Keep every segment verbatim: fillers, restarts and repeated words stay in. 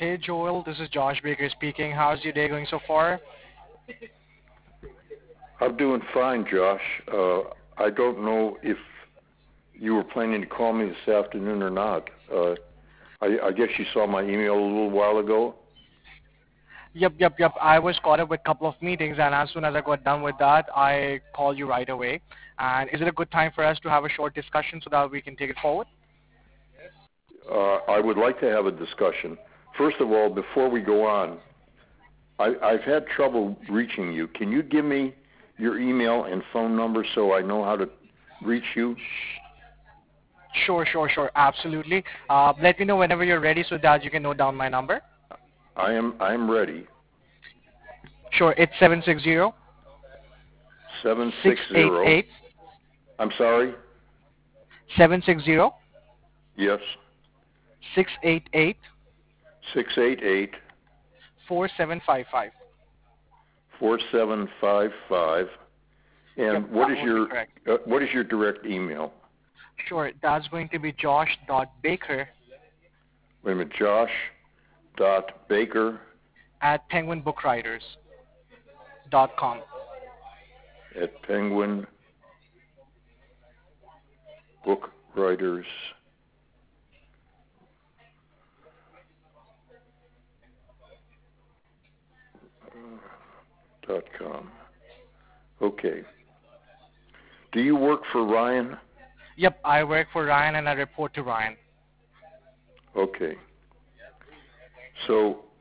Hey Joel, this is Josh Baker speaking. How's your day going so far? I'm doing fine, Josh. Uh, I don't know if you were planning to call me this afternoon or not. Uh, I, I guess you saw my email a little while ago. Yep, yep, yep. I was caught up with a couple of meetings, and as soon as I got done with that, I called you right away. And is it a good time for us to have a short discussion so that we can take it forward? Uh, I would like to have a discussion. First of all, before we go on, I, I've had trouble reaching you. Can you give me your email and phone number so I know how to reach you? Sure, sure, sure. Absolutely. Uh, let me know whenever you're ready so that you can note down my number. I am I am ready. Sure, it's seven six zero Seven six six eight zero. eight I'm sorry. seven six zero Yes. six eight eight Six eight eight four seven five five. four seven five five. Yep, And what that is would be your correct. uh, what is your direct email? Sure, that's going to be josh.baker Wait a minute, Josh dot Baker at penguin book writers dot com. at Penguin Book Writers dot com. Okay. Do you work for Ryan? Yep, I work for Ryan and I report to Ryan. Okay. So,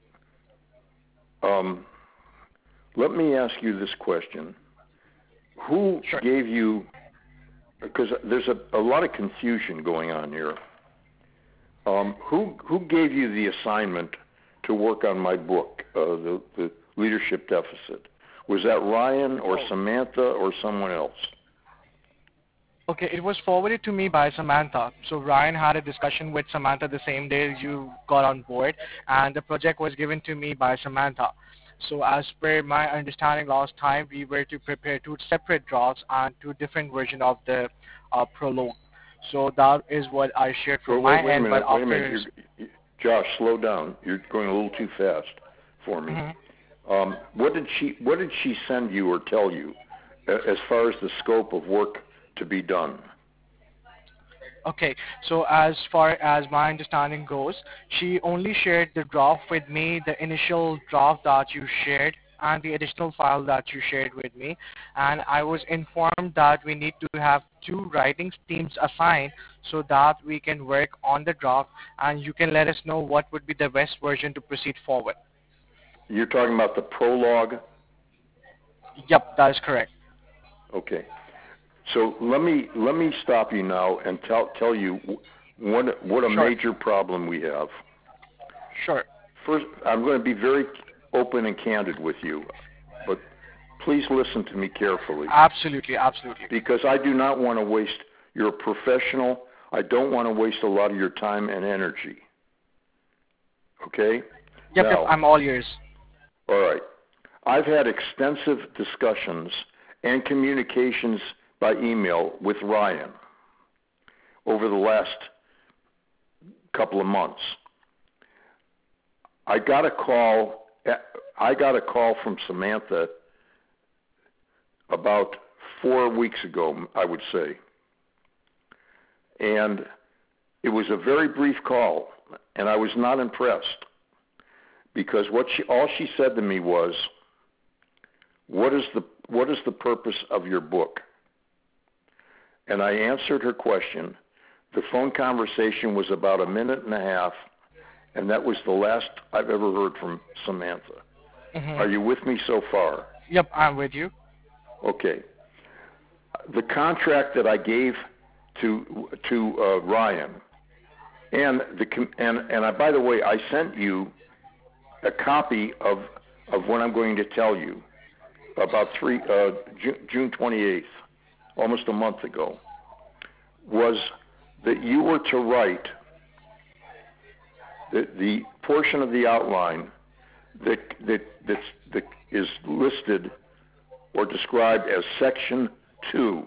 um, let me ask you this question: Who Sure. gave you? Because there's a, a lot of confusion going on here. Um, who who gave you the assignment to work on my book, uh, the the Leadership Deficit? Was that Ryan or Oh. Samantha or someone else? Okay, it was forwarded to me by Samantha. So Ryan had a discussion with Samantha the same day you got on board, and the project was given to me by Samantha. So as per my understanding last time, we were to prepare two separate drafts and two different versions of the uh, prologue. So that is what I shared Wait, from my wait, wait a end, but minute, wait a minute. after... You're, you, Josh, slow down. You're going a little too fast for me. Mhm. Um, what did she What did she send you or tell you uh, as far as the scope of work to be done? Okay, so as far as my understanding goes, she only shared the draft with me, the initial draft that you shared, and the additional file that you shared with me. And I was informed that we need to have two writing teams assigned so that we can work on the draft and you can let us know what would be the best version to proceed forward. You're talking about the prologue? Yep, that is correct. Okay. So let me let me stop you now and tell tell you what what a Sure, major problem we have. sure. First, I'm going to be very open and candid with you, but please listen to me carefully Absolutely, absolutely. because I do not want to waste. You're a professional. I don't want to waste a lot of your time and energy. Okay? Yep, yep, Now, I'm all ears. all right. I've had extensive discussions and communications by email with Ryan over the last couple of months. I got a call. I got a call from Samantha about four weeks ago, I would say, and it was a very brief call, and I was not impressed because what she all she said to me was, "What is the what is the purpose of your book?" And I answered her question. The phone conversation was about a minute and a half, and that was the last I've ever heard from Samantha. Hmm. Are you with me so far? Yep, I'm with you. Okay. The contract that I gave to to uh, Ryan, and the and and I, by the way, I sent you a copy of of what I'm going to tell you about three uh, June twenty-eighth, almost a month ago, was that you were to write the, the portion of the outline that that that's, that is listed or described as section two,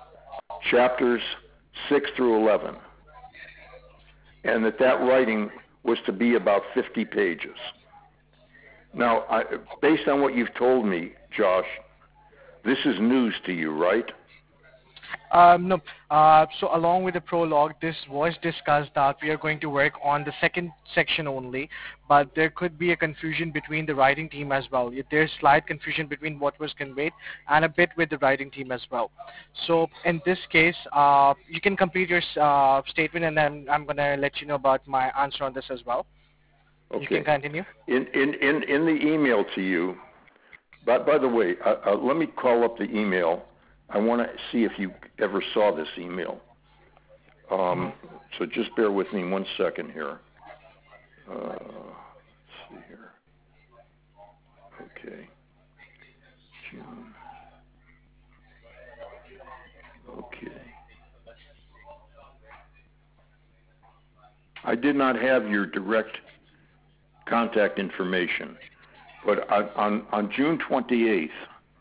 chapters six through eleven, and that that writing was to be about fifty pages. Now, I, based on what you've told me, Josh, this is news to you, right? Um, no. Uh, so along with the prologue, this was discussed that we are going to work on the second section only, but there could be a confusion between the writing team as well. There's slight confusion between what was conveyed and a bit with the writing team as well. So in this case, uh, you can complete your uh, statement, and then I'm going to let you know about my answer on this as well. Okay. You can continue. In in in, in the email to you, but by the way, uh, uh, let me call up the email. I want to see if you ever saw this email. Um, Mm-hmm. So just bear with me one second here. Uh, let's see here. Okay. June. Okay. I did not have your direct contact information, but on, on, on June twenty-eighth,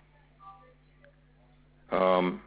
um,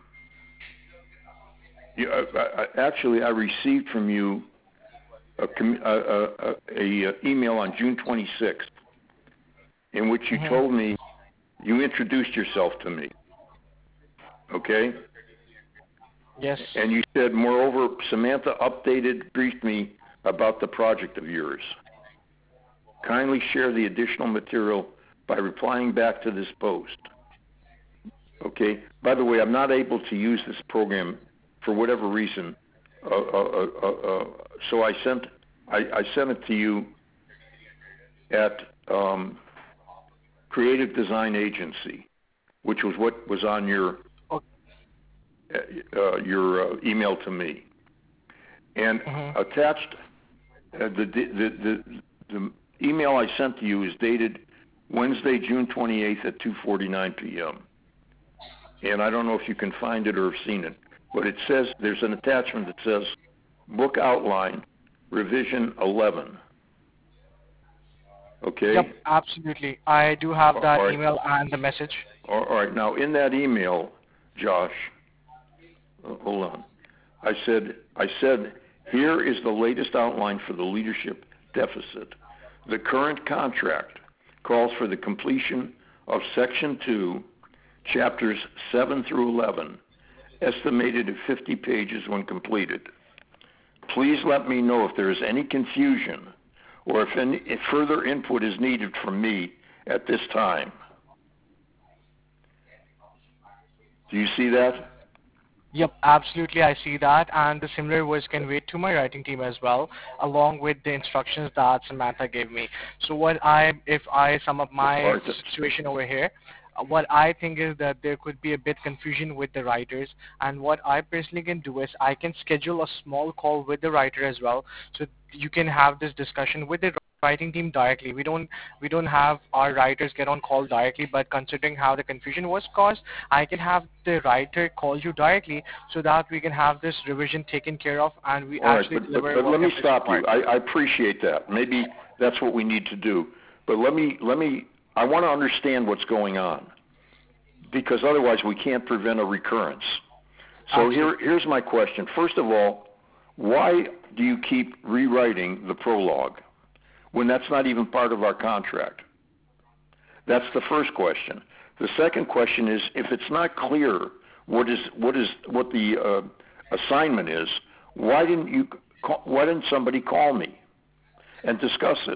you, uh, uh, actually I received from you a, a, a, a, a email on June twenty-sixth in which you Mm-hmm. told me, you introduced yourself to me, okay? Yes. And you said, moreover, Samantha updated, briefed me about the project of yours. Kindly share the additional material by replying back to this post. Okay. By the way, I'm not able to use this program for whatever reason. Uh, uh, uh, uh, so I sent I, I sent it to you at um, Creative Design Agency, which was what was on your Okay. uh, your uh, email to me. And Mm-hmm. attached, uh, the, the the the email I sent to you is dated Wednesday, June twenty-eighth at two forty-nine p.m. And I don't know if you can find it or have seen it, but it says there's an attachment that says book outline revision eleven. Okay. Yep, absolutely. I do have All that right. email and the message. All right. Now in that email, Josh, uh, hold on. I said I said here is the latest outline for the leadership deficit. The current contract calls for the completion of Section two, Chapters seven through eleven, estimated at fifty pages when completed. Please let me know if there is any confusion or if any if further input is needed from me at this time. Do you see that? Yep, absolutely, I see that, and the similar was conveyed to my writing team as well, along with the instructions that Samantha gave me. So what I, if I sum up my Or situation over here, uh, what I think is that there could be a bit confusion with the writers, and what I personally can do is I can schedule a small call with the writer as well, so you can have this discussion with the writing team directly. We don't we don't have our writers get on call directly, but considering how the confusion was caused, I can have the writer call you directly so that we can have this revision taken care of and we All right, actually but, but, deliver but let me whatever is stop you. required. I, I appreciate that. Maybe that's what we need to do. But let me, let me, I want to understand what's going on because otherwise we can't prevent a recurrence. So here, here's my question. First of all, why do you keep rewriting the prologue when that's not even part of our contract? That's the first question. The second question is, if it's not clear what is what is what the uh, assignment is, why didn't you call, why didn't somebody call me and discuss it?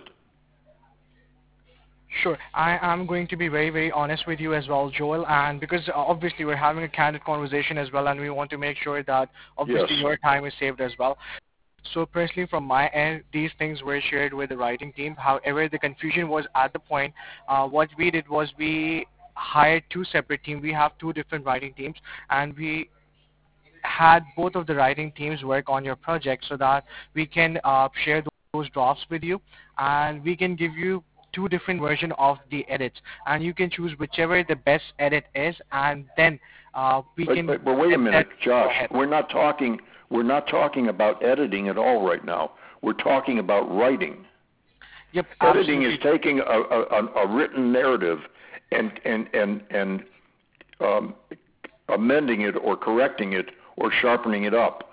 Sure. I am going to be very, very honest with you as well, Joel, and because uh, obviously we're having a candid conversation as well, and we want to make sure that obviously Yes. your time is saved as well. So personally, from my end, these things were shared with the writing team. However, the confusion was at the point, uh, what we did was we hired two separate teams. We have two different writing teams, and we had both of the writing teams work on your project so that we can uh, share those drafts with you, and we can give you two different versions of the edits, and you can choose whichever the best edit is, and then uh, we But, can but, but wait a get minute, that. Go Josh. ahead. We're not talking we're not talking about editing at all right now. We're talking about writing. Yep, Editing is absolutely. taking a, a, a written narrative and and and and um, amending it or correcting it or sharpening it up.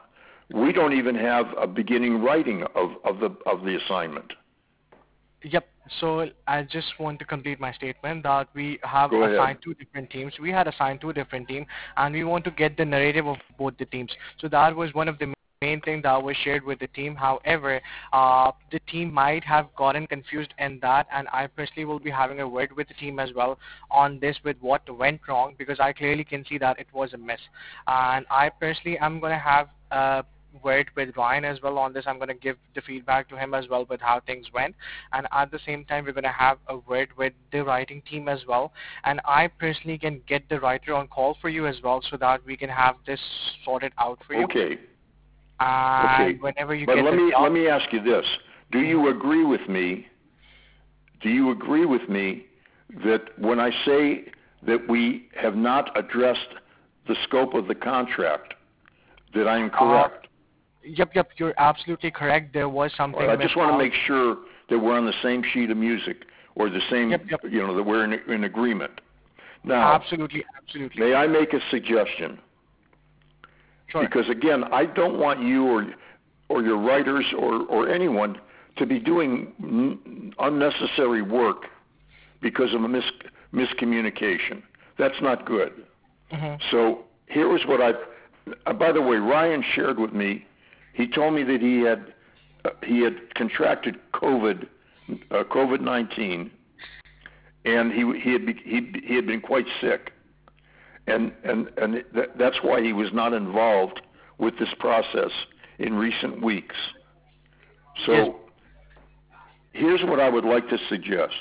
we don't even have a beginning writing of, of the of the assignment. Yep. So I just want to complete my statement that we have Go ahead. assigned two different teams. We had assigned two different teams, and we want to get the narrative of both the teams. So that was one of the main things that was shared with the team. However, uh, the team might have gotten confused in that, and I personally will be having a word with the team as well on this with what went wrong, because I clearly can see that it was a mess. And I personally am going to have uh, word with Ryan as well on this. I'm going to give the feedback to him as well with how things went, and at the same time we're going to have a word with the writing team as well, and I personally can get the writer on call for you as well so that we can have this sorted out for you. Okay. Okay. And whenever you But get let the me job, let me ask you this: Do you agree with me? Do you agree with me that when I say that we have not addressed the scope of the contract, that I am uh, correct? yep, yep, you're absolutely correct. There was All right, I something just missed want to out. make sure that we're on the same sheet of music, or the same, Yep, yep, you know, that we're in, in agreement. Now, absolutely, absolutely. may I make a suggestion? Sure. Because again, I don't want you or or your writers or, or anyone to be doing n- unnecessary work because of a mis- miscommunication. That's not good. Hmm. So here was what I. Uh, by the way, Ryan shared with me. He told me that he had uh, he had contracted COVID, uh, COVID nineteen, and he he had be, he he had been quite sick, and and and th- that's why he was not involved with this process in recent weeks. Yes. So here's what I would like to suggest.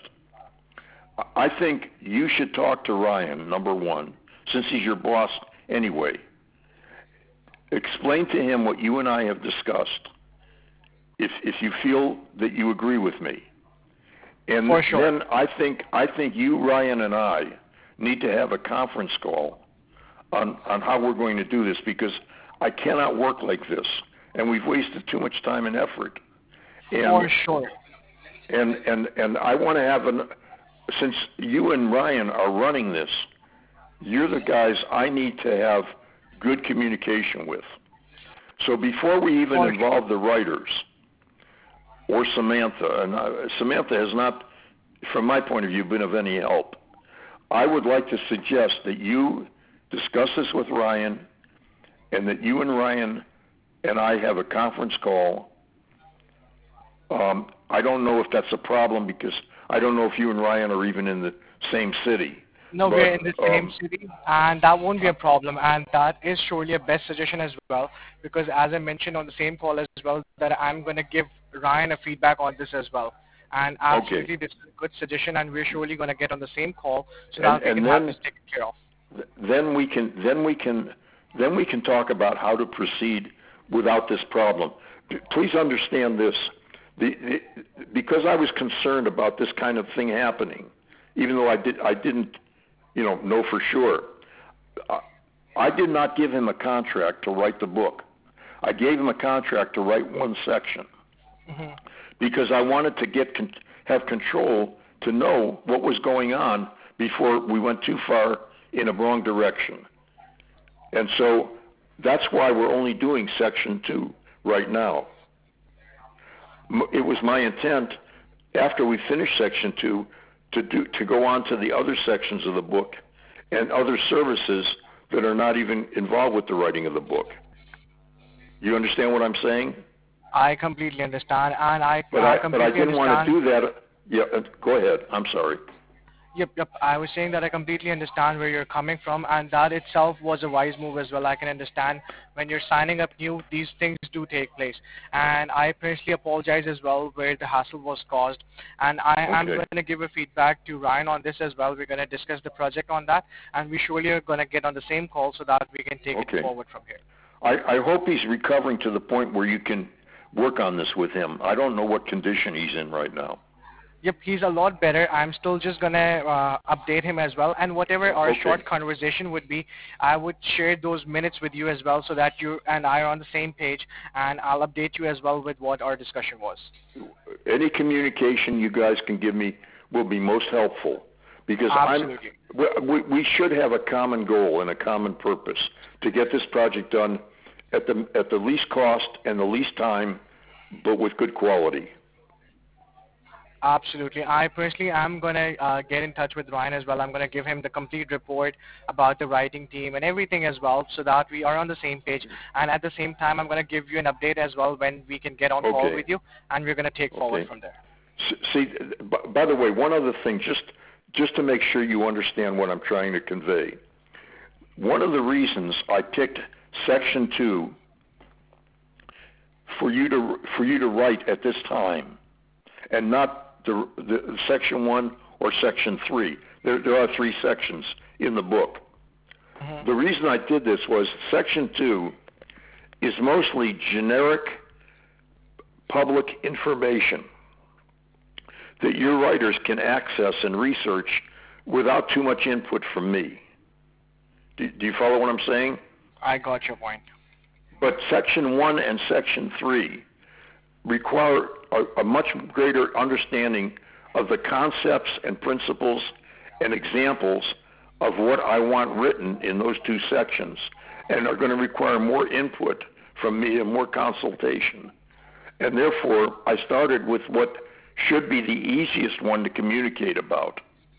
I think you should talk to Ryan, number one, since he's your boss anyway. Explain to him what you and I have discussed, if if you feel that you agree with me. And For sure. then I think I think you, Ryan, and I need to have a conference call on, on how we're going to do this, because I cannot work like this, and we've wasted too much time and effort. And For sure. and and and I want to have an, since you and Ryan are running this, you're the guys I need to have good communication with. So before we even For involve the writers or Samantha, and uh, Samantha has not, from my point of view, been of any help, I would like to suggest that you discuss this with Ryan, and that you and Ryan and I have a conference call. Um, I don't know if that's a problem, because I don't know if you and Ryan are even in the same city. No, But we're in the same um, city, and that won't be a problem, and that is surely a best suggestion as well, because as I mentioned on the same call as well, that I'm going to give Ryan a feedback on this as well. And okay, absolutely, this is a good suggestion, and we're surely going to get on the same call so and that we can and have this then taken care of. then we can then we can then we can talk about how to proceed without this problem. P- Please understand this. The, the, because I was concerned about this kind of thing happening, even though I did I didn't you know know for sure. I, I did not give him a contract to write the book. I gave him a contract to write one section, Hmm. because I wanted to get con- have control to know what was going on before we went too far in a wrong direction. And so that's why we're only doing section two right now. M- It was my intent, after we finish section two, to do to go on to the other sections of the book and other services that are not even involved with the writing of the book. You understand what I'm saying? I completely understand, and I, But I I but I completely didn't want to understand. do that. Yeah, uh, go ahead. I'm sorry. Yep, yep. I was saying that I completely understand where you're coming from, and that itself was a wise move as well. I can understand when you're signing up new, these things do take place. And I personally apologize as well where the hassle was caused. And I am Okay. going to give a feedback to Ryan on this as well. We're going to discuss the project on that, and we surely are going to get on the same call so that we can take it Okay. forward from here. I, I hope he's recovering to the point where you can work on this with him. I don't know what condition he's in right now. Yep, he's a lot better. I'm still just gonna uh, update him as well. And whatever our Okay. short conversation would be, I would share those minutes with you as well, so that you and I are on the same page. And I'll update you as well with what our discussion was. Any communication you guys can give me will be most helpful, because I'm. Absolutely. We, we should have a common goal and a common purpose to get this project done at the at the least cost and the least time, but with good quality. Absolutely. I personally am going to uh, get in touch with Ryan as well. I'm going to give him the complete report about the writing team and everything as well so that we are on the same page. And at the same time, I'm going to give you an update as well when we can get on call Okay. with you, and we're going to take forward Okay. from there. S- See, b- by the way, one other thing, just just to make sure you understand what I'm trying to convey. One of the reasons I picked Section Two for you to for you to write at this time, and not the, the Section One or Section Three. There, there are three sections in the book. Mm-hmm. The reason I did this was Section Two is mostly generic public information that your writers can access and research without too much input from me. Do, do you follow what I'm saying? I got your point. But Section one and Section three require a, a much greater understanding of the concepts and principles and examples of what I want written in those two sections, and are going to require more input from me and more consultation. And therefore, I started with what should be the easiest one to communicate about.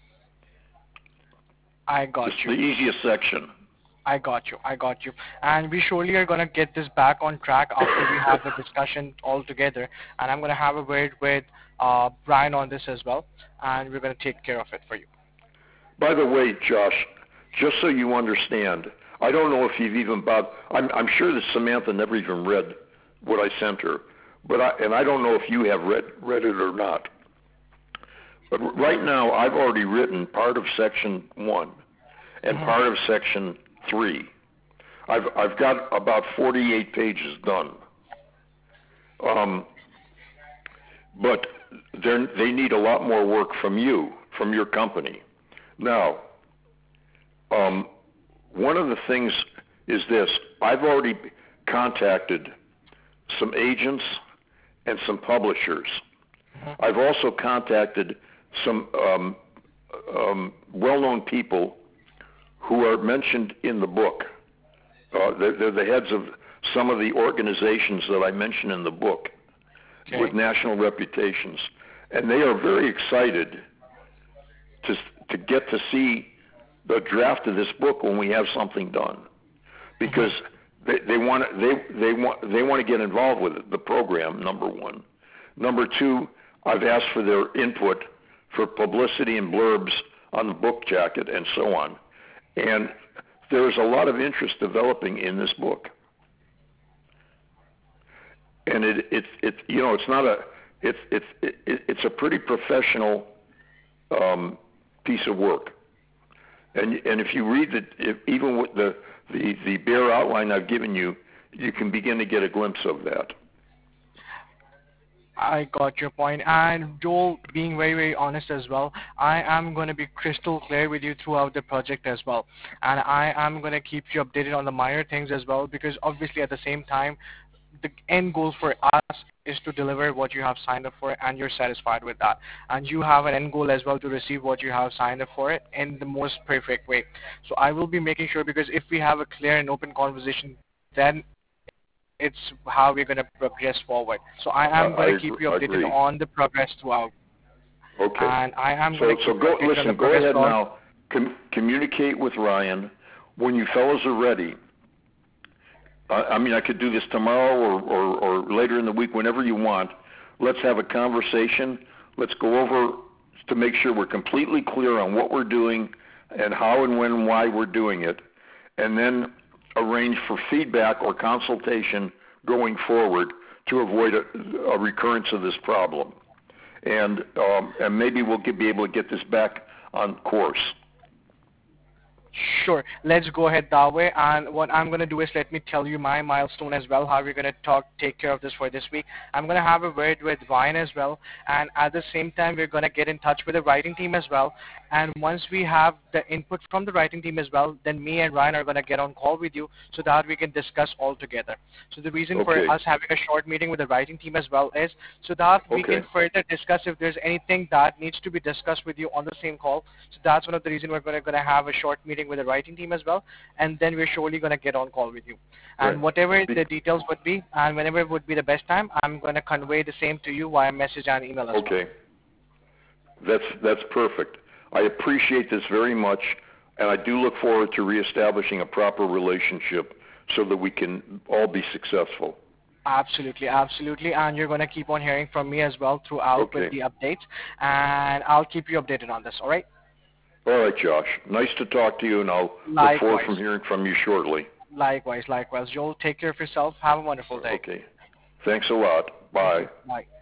I got It's you. the easiest section. I got you. I got you. And we surely are going to get this back on track after we have the discussion all together. And I'm going to have a word with uh, Brian on this as well. And we're going to take care of it for you. By the way, Josh, just so you understand, I don't know if you've even bothered, I'm, I'm sure that Samantha never even read what I sent her, but I, and I don't know if you have read, read it or not. But right now, I've already written part of Section one and Mhm. part of Section three. I've, I've got about forty-eight pages done. Um, but they're- they need a lot more work from you, from your company. Now, um, one of the things is this. I've already contacted some agents and some publishers. Mhm. I've also contacted some um, um, well-known people who are mentioned in the book. Uh, they're, they're the heads of some of the organizations that I mention in the book Okay. with national reputations. And they are very excited to to get to see the draft of this book when we have something done, because they, they want they they want they want to get involved with it, the program. Number one, number two, I've asked for their input for publicity and blurbs on the book jacket and so on, and there's a lot of interest developing in this book. And it it it you know it's not a it's it's it, it's a pretty professional um, piece of work. And and if you read the if, even with the, the the bare outline I've given you, you can begin to get a glimpse of that. I got your point. And Joel, being very, very honest as well, I am going to be crystal clear with you throughout the project as well. And I am going to keep you updated on the minor things as well, because obviously at the same time, the end goal for us is to deliver what you have signed up for, and you're satisfied with that. And you have an end goal as well to receive what you have signed up for it in the most perfect way. So I will be making sure, because if we have a clear and open conversation, then it's how we're going to progress forward. So I am I, going I to keep agree. you I updated agree. on the progress throughout. Okay. And I am So going to so keep go you updated on the listen. Go progress ahead throughout. now. Com- communicate with Ryan when you fellows are ready. I, I mean, I could do this tomorrow or, or or later in the week, whenever you want. Let's have a conversation. Let's go over to make sure we're completely clear on what we're doing and how and when and why we're doing it, and then arrange for feedback or consultation going forward to avoid a, a recurrence of this problem. And um, and maybe we'll get, be able to get this back on course. Sure. Let's go ahead that way. And what I'm going to do is let me tell you my milestone as well, how we're going to talk, take care of this for this week. I'm going to have a word with Ryan as well. And at the same time, we're going to get in touch with the writing team as well. And once we have the input from the writing team as well, then me and Ryan are going to get on call with you so that we can discuss all together. So the reason Okay. for us having a short meeting with the writing team as well is so that we Okay. can further discuss if there's anything that needs to be discussed with you on the same call. So that's one of the reasons we're going to, going to have a short meeting with the writing team as well, and then we're surely going to get on call with you. And Right. whatever Be- the details would be, and whenever it would be the best time, I'm going to convey the same to you via message and email as well. Okay. That's that's perfect. I appreciate this very much, and I do look forward to reestablishing a proper relationship so that we can all be successful. Absolutely, absolutely. And you're going to keep on hearing from me as well throughout Okay. with the updates, and I'll keep you updated on this, all right? All right, Josh. Nice to talk to you, and I'll look Likewise. forward from hearing from you shortly. Likewise, likewise. Joel, take care of yourself. Have a wonderful day. Okay. Thanks a lot. Bye. Bye.